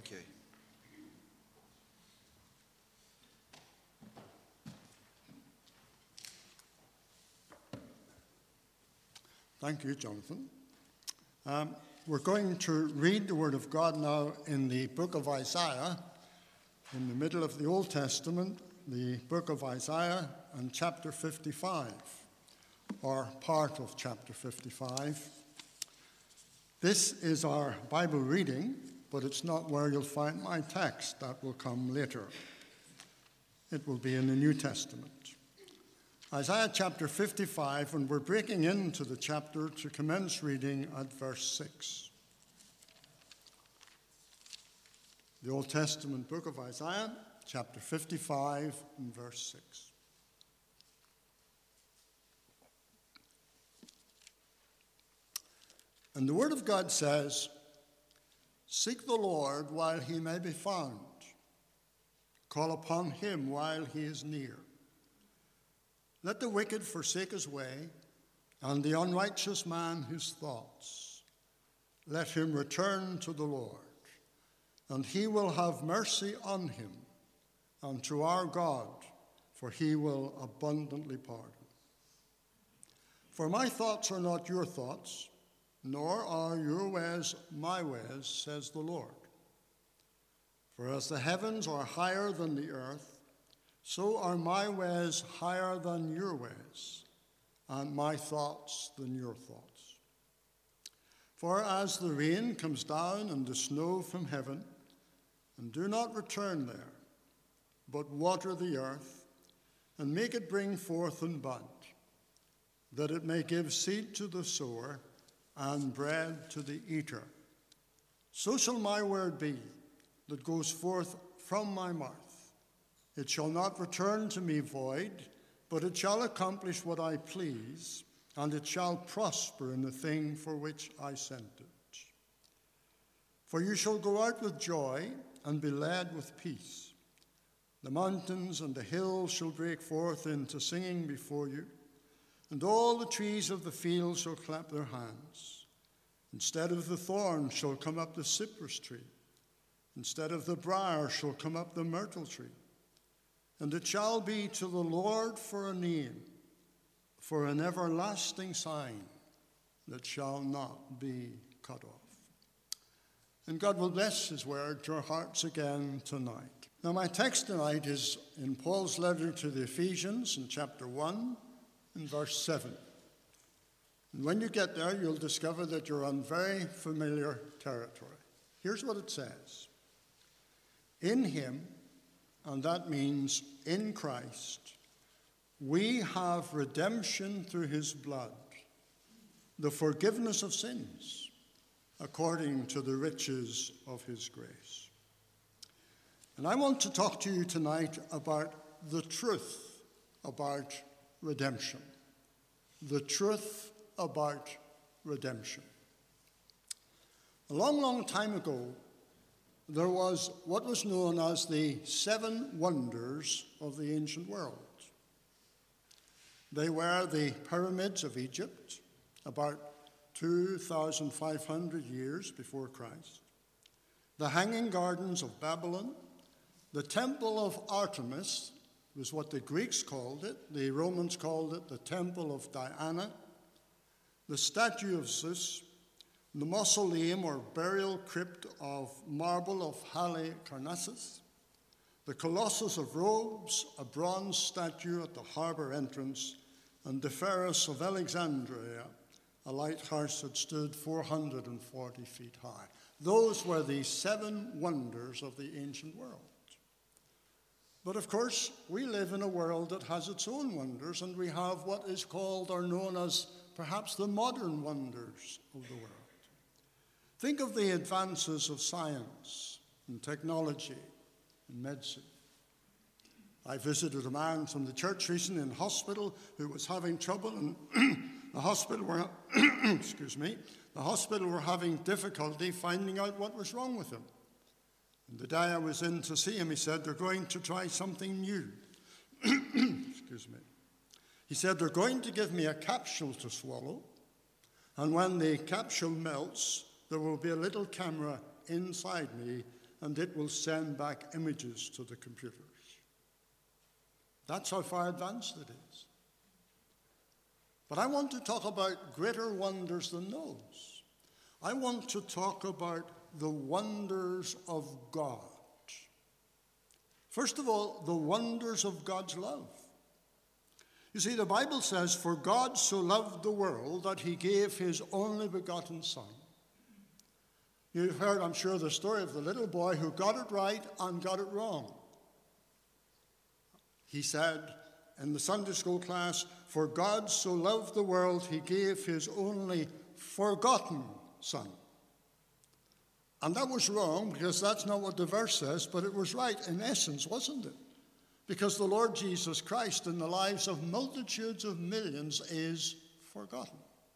Thank you. Thank you, Jonathan. We're going to read the Word of God now in the book of Isaiah, in the middle of the Old Testament, the book of Isaiah and chapter 55, or part of chapter 55. This is our Bible reading, but it's not where you'll find my text. That will come later. It will be in the New Testament. Isaiah chapter 55, and we're breaking into the chapter to commence reading at verse 6. The Old Testament book of Isaiah, chapter 55, and verse 6. And the Word of God says, "Seek the Lord while he may be found. Call upon him while he is near. Let the wicked forsake his way, and the unrighteous man his thoughts. Let him return to the Lord, and he will have mercy on him, and to our God, for he will abundantly pardon. For my thoughts are not your thoughts, nor are your ways my ways, says the Lord. For as the heavens are higher than the earth, so are my ways higher than your ways, and my thoughts than your thoughts. For as the rain comes down and the snow from heaven, and do not return there, but water the earth, and make it bring forth and bud, that it may give seed to the sower and bread to the eater, so shall my word be that goes forth from my mouth. It shall not return to me void, but it shall accomplish what I please, and it shall prosper in the thing for which I sent it. For you shall go out with joy and be led with peace. The mountains and the hills shall break forth into singing before you, and all the trees of the field shall clap their hands. Instead of the thorn shall come up the cypress tree. Instead of the briar shall come up the myrtle tree. And it shall be to the Lord for a name, for an everlasting sign that shall not be cut off." And God will bless his word to our hearts again tonight. Now, my text tonight is in Paul's letter to the Ephesians in chapter 1 and verse 7. And when you get there, you'll discover that you're on very familiar territory. Here's what it says. In him, and that means in Christ, we have redemption through his blood, the forgiveness of sins, according to the riches of his grace. And I want to talk to you tonight about the truth about redemption. The truth about redemption. A long, long time ago, there was what was known as the 7 wonders of the ancient world. They were the pyramids of Egypt, about 2,500 years before Christ, the hanging gardens of Babylon, the temple of Artemis was what the Greeks called it, the Romans called it the temple of Diana, the statue of Zeus, the mausoleum or burial crypt of marble of Halicarnassus, the Colossus of Rhodes, a bronze statue at the harbor entrance, and the Pharos of Alexandria, a lighthouse that stood 440 feet high. Those were the 7 wonders of the ancient world. But of course, we live in a world that has its own wonders, and we have what is called or known as perhaps the modern wonders of the world. Think of the advances of science and technology and medicine. I visited a man from the church recently in hospital who was having trouble, and the hospital were, the hospital were having difficulty finding out what was wrong with him. And the day I was in to see him, he said, they're going to try something new. He said, they're going to give me a capsule to swallow, and when the capsule melts, there will be a little camera inside me and it will send back images to the computers. That's how far advanced it is. But I want to talk about greater wonders than those. I want to talk about the wonders of God. First of all, the wonders of God's love. You see, the Bible says, "For God so loved the world that he gave his only begotten Son." You've heard, I'm sure, the story of the little boy who got it right and got it wrong. He said in the Sunday school class, "For God so loved the world, he gave his only forgotten Son." And that was wrong, because that's not what the verse says, but it was right in essence, wasn't it? Because the Lord Jesus Christ in the lives of multitudes of millions is forgotten.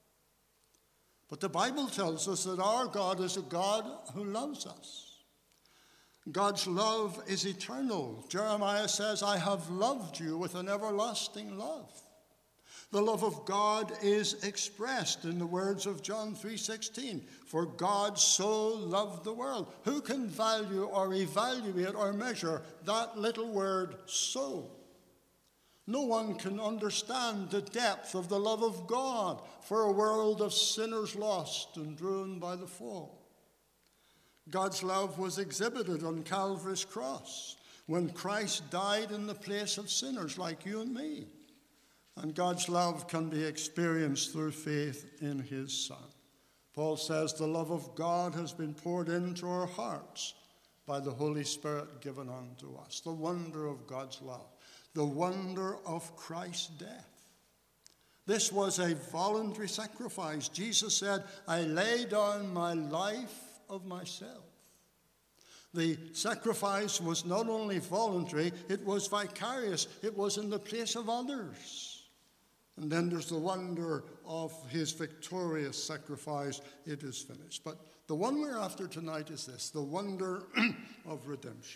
But the Bible tells us that our God is a God who loves us. God's love is eternal. Jeremiah says, "I have loved you with an everlasting love." The love of God is expressed in the words of John 3:16. "For God so loved the world." Who can value or evaluate or measure that little word, "so"? No one can understand the depth of the love of God for a world of sinners lost and ruined by the fall. God's love was exhibited on Calvary's cross when Christ died in the place of sinners like you and me. And God's love can be experienced through faith in his Son. Paul says the love of God has been poured into our hearts by the Holy Spirit given unto us. The wonder of God's love. The wonder of Christ's death. This was a voluntary sacrifice. Jesus said, "I lay down my life of myself." The sacrifice was not only voluntary, it was vicarious. It was in the place of others. And then there's the wonder of his victorious sacrifice. It is finished. But the one we're after tonight is this, the wonder of redemption.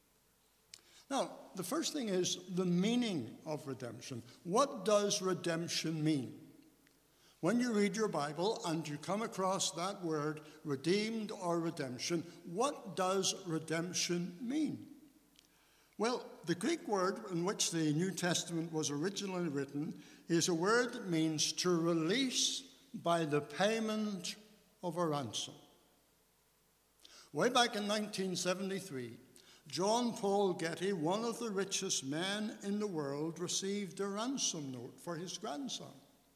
Now, the first thing is the meaning of redemption. What does redemption mean? When you read your Bible and you come across that word, redeemed or redemption, what does redemption mean? Well, the Greek word in which the New Testament was originally written is a word that means to release by the payment of a ransom. Way back in 1973, John Paul Getty, one of the richest men in the world, received a ransom note for his grandson.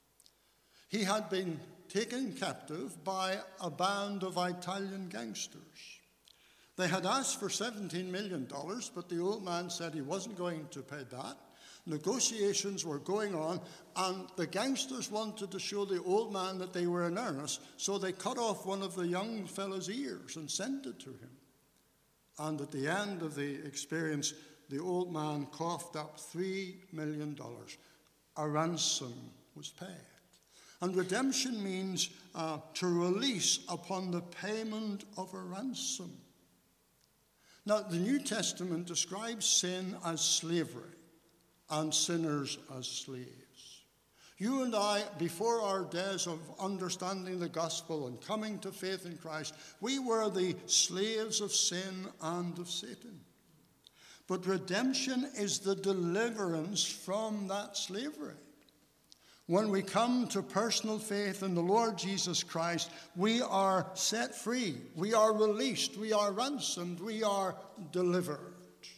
He had been taken captive by a band of Italian gangsters. They had asked for $17 million, but the old man said he wasn't going to pay that. Negotiations were going on, and the gangsters wanted to show the old man that they were in earnest, so they cut off one of the young fellow's ears and sent it to him. And at the end of the experience, the old man coughed up $3 million. A ransom was paid. And redemption means to release upon the payment of a ransom. Now, the New Testament describes sin as slavery and sinners as slaves. You and I, before our days of understanding the gospel and coming to faith in Christ, we were the slaves of sin and of Satan. But redemption is the deliverance from that slavery. When we come to personal faith in the Lord Jesus Christ, we are set free, we are released, we are ransomed, we are delivered.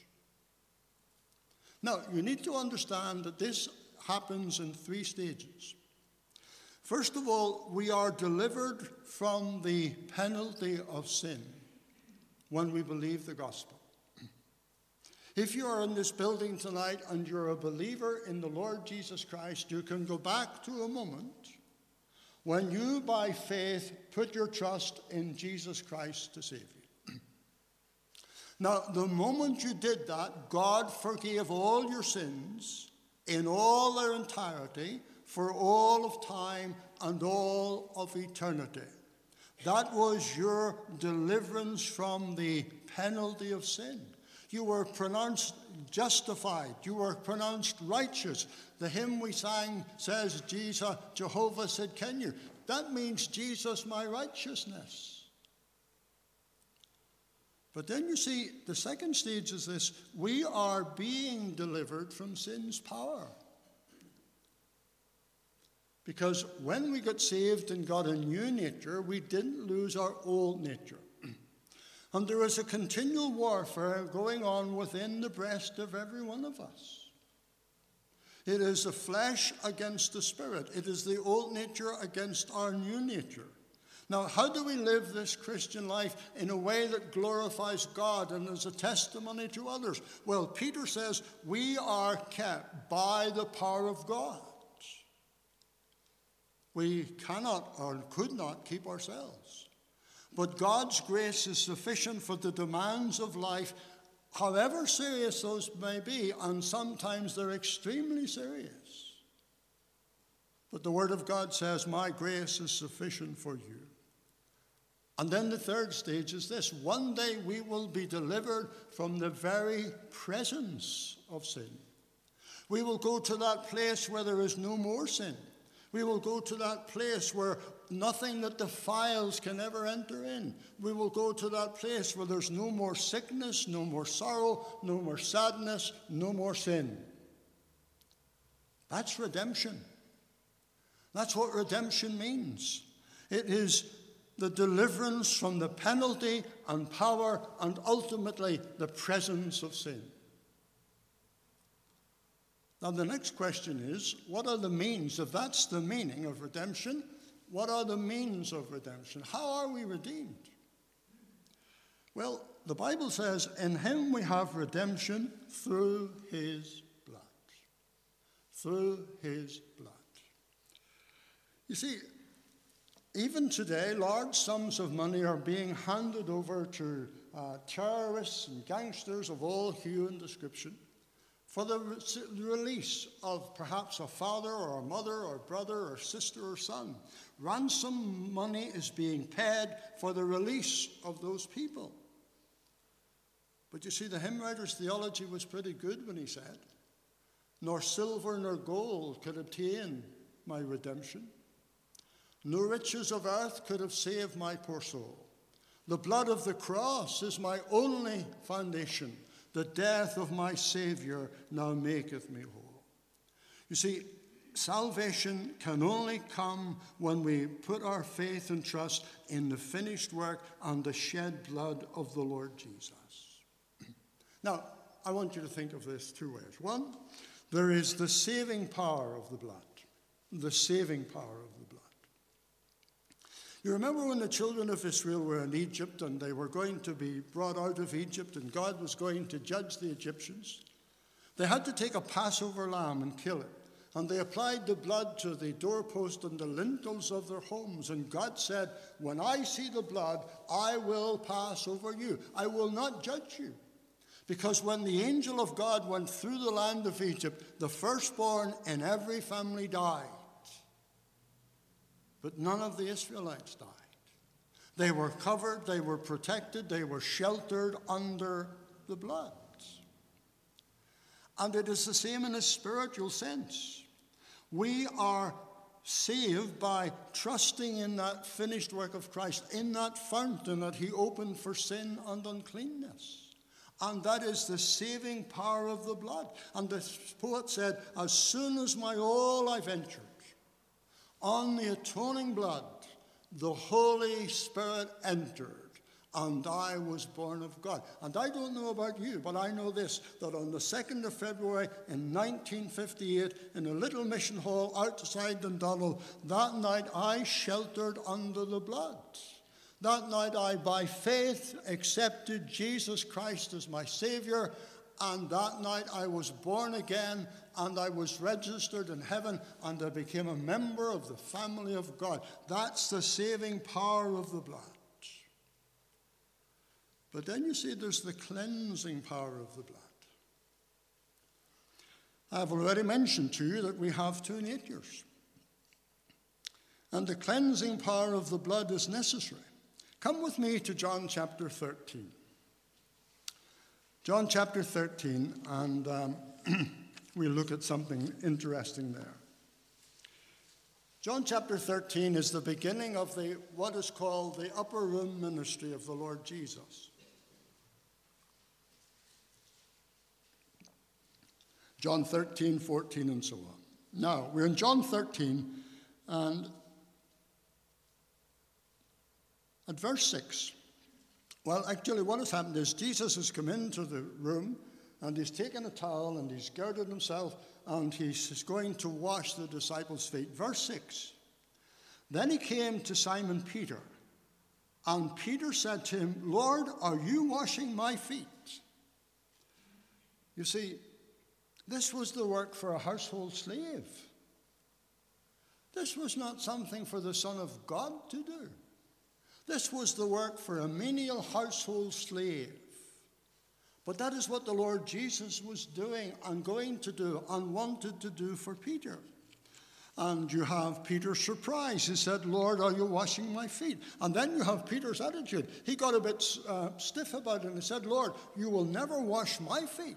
Now, you need to understand that this happens in 3 stages. First of all, we are delivered from the penalty of sin when we believe the gospel. If you are in this building tonight and you're a believer in the Lord Jesus Christ, you can go back to a moment when you, by faith, put your trust in Jesus Christ to save you. Now, the moment you did that, God forgave all your sins in all their entirety for all of time and all of eternity. That was your deliverance from the penalty of sin. You were pronounced justified. You were pronounced righteous. The hymn we sang says, Jesus, Jehovah said, can you? That means Jesus, my righteousness. But then you see, the second stage is this: we are being delivered from sin's power. Because when we got saved and got a new nature, we didn't lose our old nature. And there is a continual warfare going on within the breast of every one of us. It is the flesh against the spirit. It is the old nature against our new nature. Now, how do we live this Christian life in a way that glorifies God and is a testimony to others? Well, Peter says we are kept by the power of God. We cannot or could not keep ourselves. But God's grace is sufficient for the demands of life, however serious those may be, and sometimes they're extremely serious. But the Word of God says, my grace is sufficient for you. And then the third stage is this: one day we will be delivered from the very presence of sin. We will go to that place where there is no more sin. We will go to that place where nothing that defiles can ever enter in. We will go to that place where there's no more sickness, no more sorrow, no more sadness, no more sin. That's redemption. That's what redemption means. It is the deliverance from the penalty and power and ultimately the presence of sin. Now the next question is, what are the means? If that's the meaning of redemption, what are the means of redemption? How are we redeemed? Well, the Bible says, in him we have redemption through his blood. Through his blood. You see, even today, large sums of money are being handed over to terrorists and gangsters of all hue and description for the release of perhaps a father or a mother or brother or sister or son. Ransom money is being paid for the release of those people. But you see, the hymn writer's theology was pretty good when he said, nor silver nor gold could obtain my redemption. No riches of earth could have saved my poor soul. The blood of the cross is my only foundation. The death of my Savior now maketh me whole. You see, salvation can only come when we put our faith and trust in the finished work and the shed blood of the Lord Jesus. Now, I want you to think of this two ways. One, there is the saving power of the blood. The saving power of the blood. You remember when the children of Israel were in Egypt and they were going to be brought out of Egypt and God was going to judge the Egyptians? They had to take a Passover lamb and kill it. And they applied the blood to the doorpost and the lintels of their homes. And God said, when I see the blood, I will pass over you. I will not judge you. Because when the angel of God went through the land of Egypt, the firstborn in every family died. But none of the Israelites died. They were covered, they were protected, they were sheltered under the blood. And it is the same in a spiritual sense. We are saved by trusting in that finished work of Christ, in that fountain that he opened for sin and uncleanness. And that is the saving power of the blood. And the poet said, as soon as my all I ventured, on the atoning blood, the Holy Spirit entered, and I was born of God. And I don't know about you, but I know this, that on the 2nd of February in 1958, in a little mission hall outside Dundonald, that night I sheltered under the blood. That night I, by faith, accepted Jesus Christ as my Savior, and that night I was born again, and I was registered in heaven, and I became a member of the family of God. That's the saving power of the blood. But then you see there's the cleansing power of the blood. I've already mentioned to you that we have two natures. And the cleansing power of the blood is necessary. Come with me to John chapter 13. John chapter 13, and we'll look at something interesting there. John chapter 13 is the beginning of what is called the upper room ministry of the Lord Jesus. John 13, 14, and so on. Now, we're in John 13, and at verse 6, well, actually what has happened is Jesus has come into the room, and he's taken a towel, and he's girded himself, and he's going to wash the disciples' feet. Verse 6, then he came to Simon Peter, and Peter said to him, Lord, are you washing my feet? You see, this was the work for a household slave. This was not something for the Son of God to do. This was the work for a menial household slave. But that is what the Lord Jesus was doing and going to do and wanted to do for Peter. And you have Peter's surprise. He said, Lord, are you washing my feet? And then you have Peter's attitude. He got a bit stiff about it and he said, Lord, you will never wash my feet.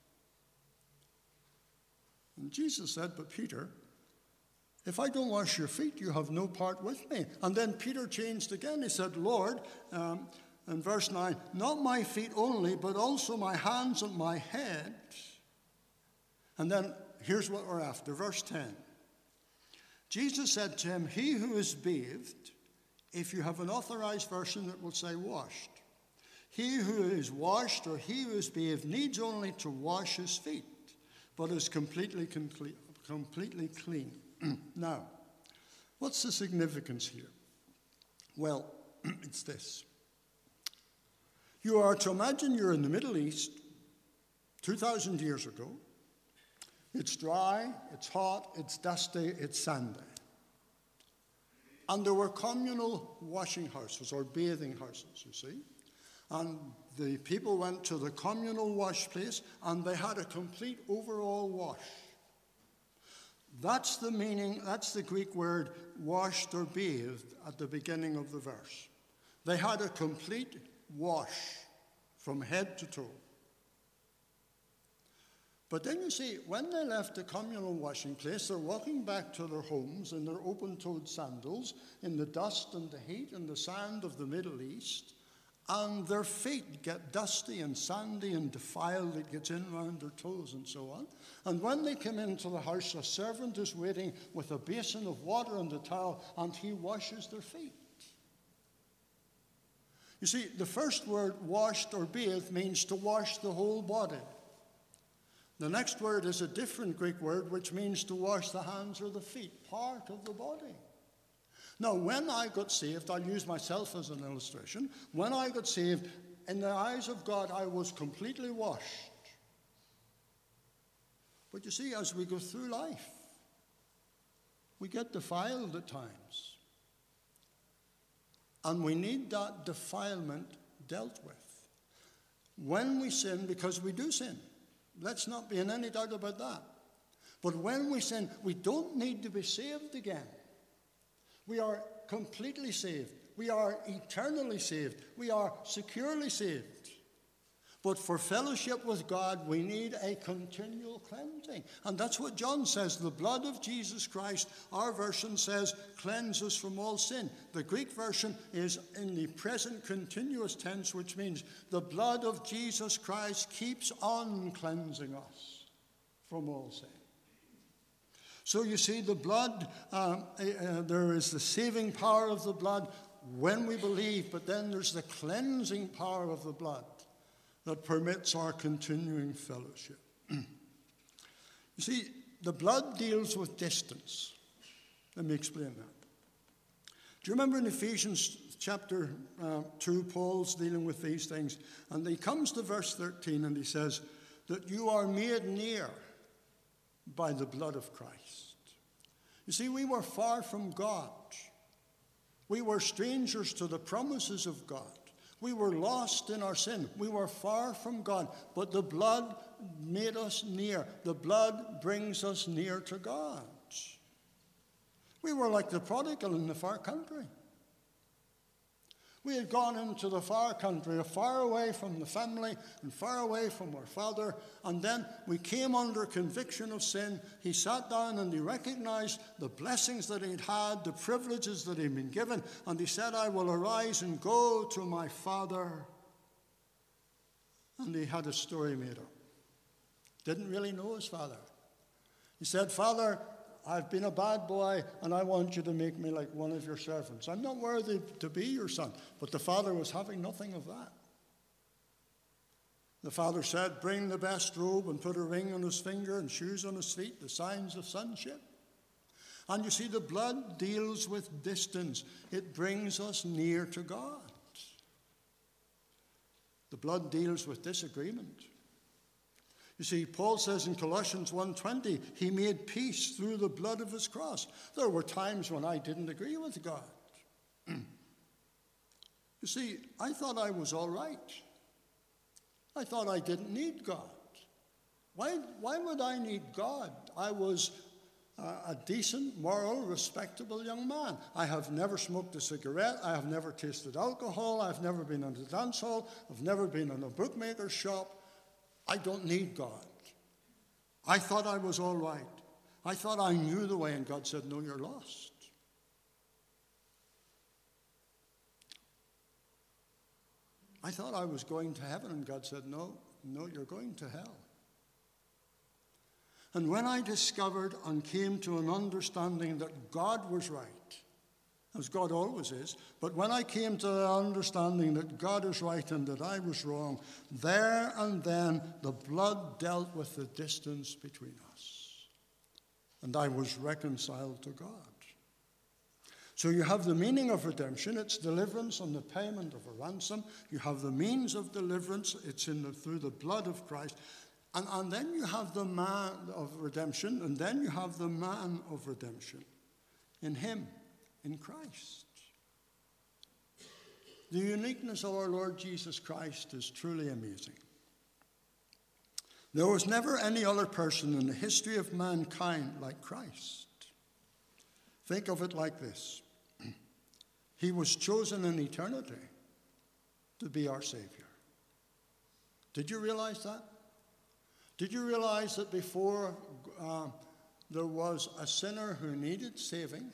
And Jesus said, but Peter, if I don't wash your feet, you have no part with me. And then Peter changed again. He said, Lord, in verse 9, not my feet only, but also my hands and my head. And then here's what we're after, verse 10. Jesus said to him, he who is bathed, if you have an authorized version, it will say washed. He who is washed or he who is bathed needs only to wash his feet, but is completely clean. Now, what's the significance here? Well, it's this. You are to imagine you're in the Middle East 2,000 years ago. It's dry, it's hot, it's dusty, it's sandy. And there were communal washing houses or bathing houses, you see. And the people went to the communal wash place and they had a complete overall wash. That's the meaning, that's the Greek word washed or bathed at the beginning of the verse. They had a complete wash from head to toe. But then you see, when they left the communal washing place, they're walking back to their homes in their open-toed sandals, in the dust and the heat and the sand of the Middle East, and their feet get dusty and sandy and defiled. It gets in around their toes and so on. And when they come into the house, a servant is waiting with a basin of water and a towel, and he washes their feet. You see, the first word, washed or bathed, means to wash the whole body. The next word is a different Greek word, which means to wash the hands or the feet, part of the body. Now, when I got saved, I'll use myself as an illustration. When I got saved, in the eyes of God, I was completely washed. But you see, as we go through life, we get defiled at times. And we need that defilement dealt with. When we sin, because we do sin, let's not be in any doubt about that. But when we sin, we don't need to be saved again. We are completely saved. We are eternally saved. We are securely saved. But for fellowship with God, we need a continual cleansing. And that's what John says. The blood of Jesus Christ, our version says, cleanses from all sin. The Greek version is in the present continuous tense, which means the blood of Jesus Christ keeps on cleansing us from all sin. So you see, the blood, there is the saving power of the blood when we believe, but then there's the cleansing power of the blood that permits our continuing fellowship. You see, the blood deals with distance. Let me explain that. Do you remember in Ephesians chapter 2, Paul's dealing with these things, and he comes to verse 13 and he says that you are made near by the blood of Christ. You see, we were far from God. We were strangers to the promises of God. We were lost in our sin. We were far from God. But the blood made us near. The blood brings us near to God. We were like the prodigal in the far country. We had gone into the far country, far away from the family and far away from our father. And then we came under conviction of sin. He sat down and he recognized the blessings that he'd had, the privileges that he'd been given. And he said, I will arise and go to my father. And he had a story made up. didn't really know his father. He said, "Father, I've been a bad boy, and I want you to make me like one of your servants. I'm not worthy to be your son." But the father was having nothing of that. The father said, "Bring the best robe and put a ring on his finger and shoes on his feet, the signs of sonship." And you see, the blood deals with distance. It brings us near to God. The blood deals with disagreement. You see, Paul says in Colossians 1:20, he made peace through the blood of his cross. There were times when I didn't agree with God. You see, I thought I was all right. I thought I didn't need God. Why would I need God? I was a decent, moral, respectable young man. I have never smoked a cigarette. I have never tasted alcohol. I've never been in a dance hall. I've never been in a bookmaker's shop. I don't need God. I thought I was all right. I thought I knew the way, and God said, "No, you're lost." I thought I was going to heaven, and God said, no, you're going to hell. And when I discovered and came to an understanding that God was right, as God always is, but when I came to the understanding that God is right and that I was wrong, there and then the blood dealt with the distance between us. And I was reconciled to God. So you have the meaning of redemption, it's deliverance and the payment of a ransom. You have the means of deliverance, it's through the blood of Christ. And then you have the man of redemption, and then you have the man of redemption in him, in Christ. The uniqueness of our Lord Jesus Christ is truly amazing. There was never any other person in the history of mankind like Christ. Think of it like this. He was chosen in eternity to be our Savior. Did you realize that? Did you realize that before there was a sinner who needed saving,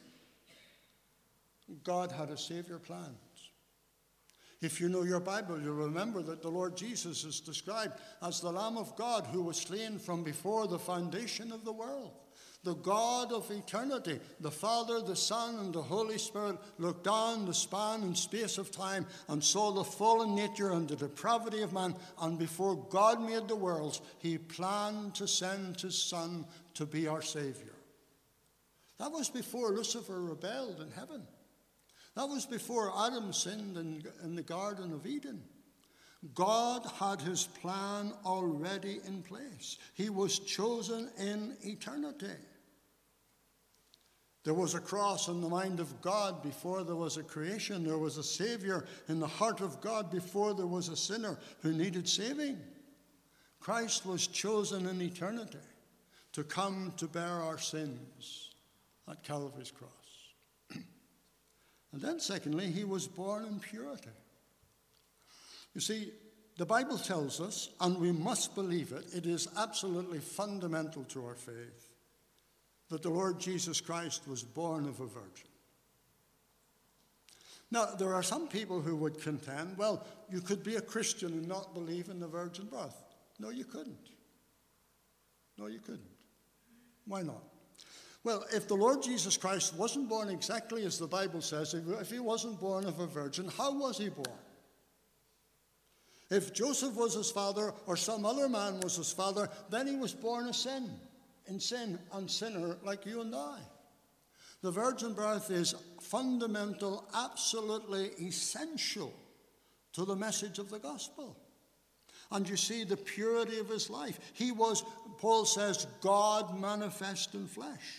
God had a Savior planned? If you know your Bible, you'll remember that the Lord Jesus is described as the Lamb of God who was slain from before the foundation of the world. The God of eternity, the Father, the Son, and the Holy Spirit looked down the span and space of time and saw the fallen nature and the depravity of man. And before God made the worlds, he planned to send his Son to be our Savior. That was before Lucifer rebelled in heaven. That was before Adam sinned in the Garden of Eden. God had his plan already in place. He was chosen in eternity. There was a cross in the mind of God before there was a creation. There was a Savior in the heart of God before there was a sinner who needed saving. Christ was chosen in eternity to come to bear our sins at Calvary's cross. And then secondly, he was born in purity. You see, the Bible tells us, and we must believe it, it is absolutely fundamental to our faith, that the Lord Jesus Christ was born of a virgin. Now, there are some people who would contend, well, you could be a Christian and not believe in the virgin birth. No, you couldn't. No, you couldn't. Why not? Well, if the Lord Jesus Christ wasn't born exactly as the Bible says, if he wasn't born of a virgin, how was he born? If Joseph was his father or some other man was his father, then he was born in sin and sinner like you and I. The virgin birth is fundamental, absolutely essential to the message of the gospel. And you see the purity of his life. He was, Paul says, God manifest in flesh.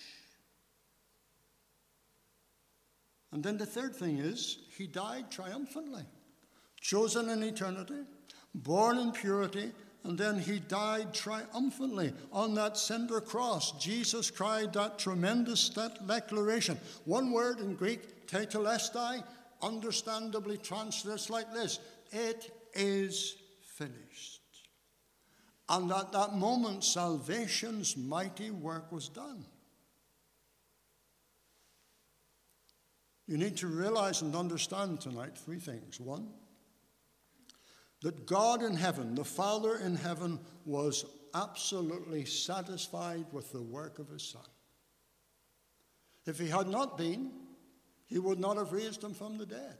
And then the third thing is, he died triumphantly. Chosen in eternity, born in purity, and then he died triumphantly on that center cross. Jesus cried that tremendous declaration. One word in Greek, tetelestai, understandably translates like this: it is finished. And at that moment, salvation's mighty work was done. You need to realize and understand tonight three things. One, that God in heaven, the Father in heaven, was absolutely satisfied with the work of his Son. If he had not been, he would not have raised him from the dead.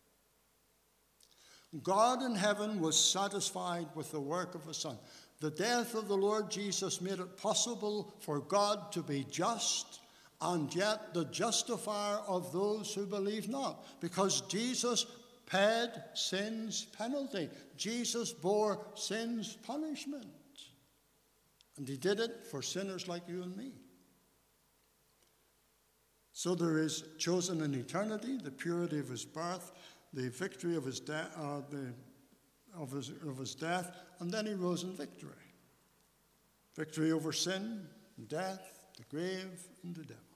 God in heaven was satisfied with the work of his Son. The death of the Lord Jesus made it possible for God to be just and yet the justifier of those who believe not, because Jesus paid sin's penalty. Jesus bore sin's punishment. And he did it for sinners like you and me. So there is chosen in eternity the purity of his birth, the victory of his death, of his death, and then he rose in victory. Victory over sin, death, the grave, and the devil.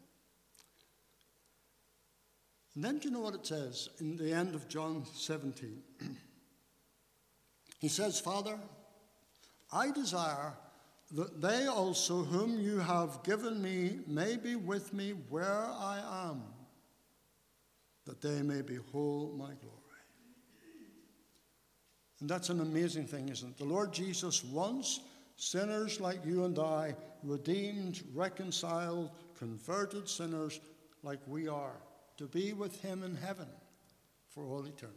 And then do you know what it says in the end of John 17? He says, Father, I desire that they also whom you have given me may be with me where I am, that they may behold my glory. And that's an amazing thing, isn't it? The Lord Jesus wants sinners like you and I, redeemed, reconciled, converted sinners like we are, to be with him in heaven for all eternity.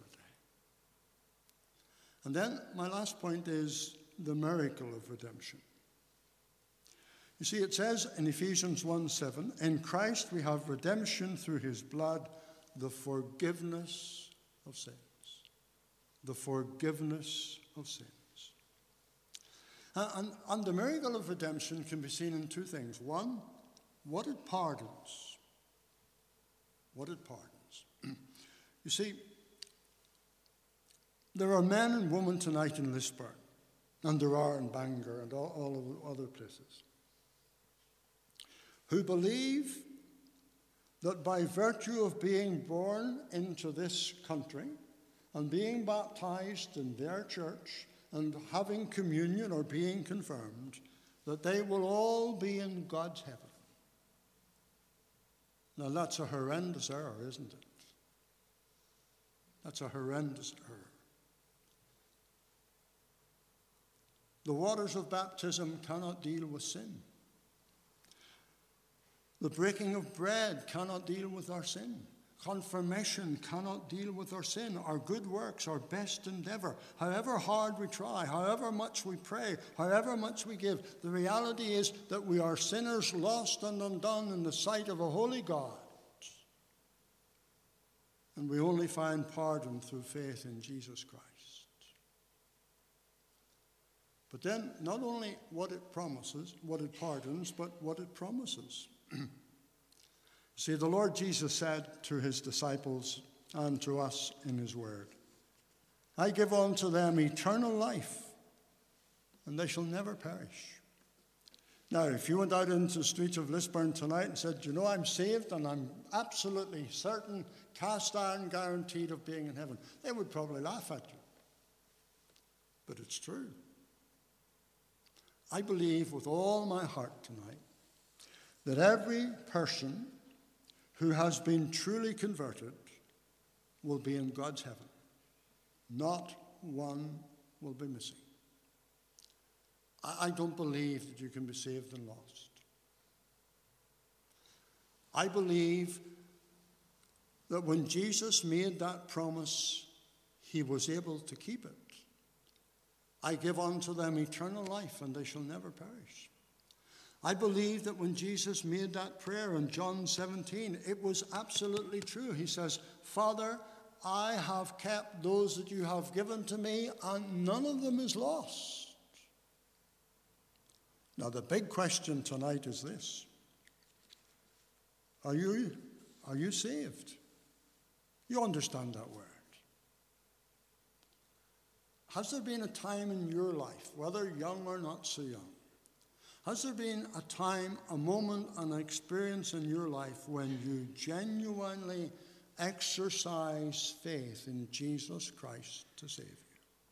And then my last point is the miracle of redemption. You see, it says in Ephesians 1:7, in Christ we have redemption through his blood, the forgiveness of sins. The forgiveness of sins. And the miracle of redemption can be seen in two things. One, what it pardons. What it pardons. You see, there are men and women tonight in Lisburn, and there are in Bangor and all of other places, who believe that by virtue of being born into this country and being baptized in their church and having communion or being confirmed, that they will all be in God's heaven. Now that's a horrendous error, isn't it? That's a horrendous error. The waters of baptism cannot deal with sin. The breaking of bread cannot deal with our sin. Confirmation cannot deal with our sin. Our good works, our best endeavor, however hard we try, however much we pray, however much we give, the reality is that we are sinners lost and undone in the sight of a holy God. And we only find pardon through faith in Jesus Christ. But then, not only what it promises, what it pardons, but what it promises. See, the Lord Jesus said to his disciples and to us in his word, I give unto them eternal life, and they shall never perish. Now, if you went out into the streets of Lisburn tonight and said, you know, I'm saved and I'm absolutely certain, cast iron guaranteed of being in heaven, they would probably laugh at you. But it's true. I believe with all my heart tonight that every person who has been truly converted will be in God's heaven. Not one will be missing. I don't believe that you can be saved and lost. I believe that when Jesus made that promise, he was able to keep it. I give unto them eternal life, and they shall never perish. I believe that when Jesus made that prayer in John 17, it was absolutely true. He says, Father, I have kept those that you have given to me, and none of them is lost. Now, the big question tonight is this. Are you saved? You understand that word. Has there been a time in your life, whether young or not so young, has there been a time, a moment, an experience in your life when you genuinely exercise faith in Jesus Christ to save you?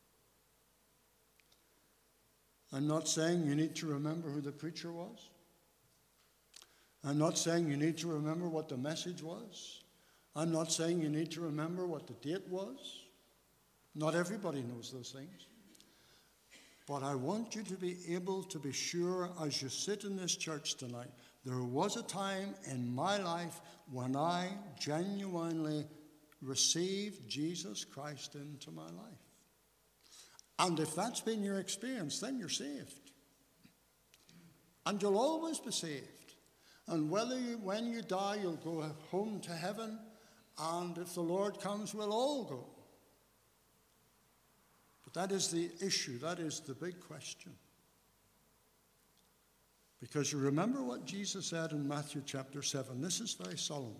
I'm not saying you need to remember who the preacher was. I'm not saying you need to remember what the message was. I'm not saying you need to remember what the date was. Not everybody knows those things. But I want you to be able to be sure as you sit in this church tonight, there was a time in my life when I genuinely received Jesus Christ into my life. And if that's been your experience, then you're saved. And you'll always be saved. And when you die, you'll go home to heaven. And if the Lord comes, we'll all go. But that is the issue. That is the big question. Because you remember what Jesus said in Matthew chapter 7. This is very solemn.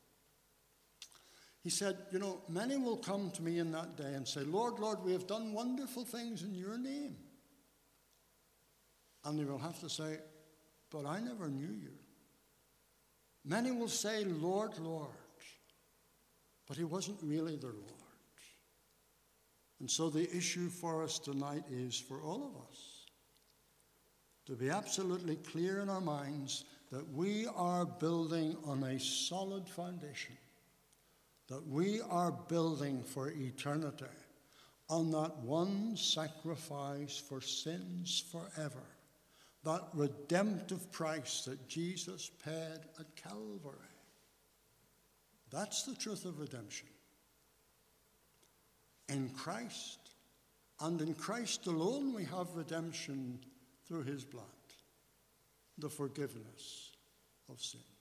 He said, many will come to me in that day and say, Lord, Lord, we have done wonderful things in your name. And they will have to say, but I never knew you. Many will say, Lord, Lord. But he wasn't really their Lord. And so the issue for us tonight is for all of us to be absolutely clear in our minds that we are building on a solid foundation, that we are building for eternity on that one sacrifice for sins forever, that redemptive price that Jesus paid at Calvary. That's the truth of redemption. In Christ, and in Christ alone, we have redemption through his blood, the forgiveness of sin.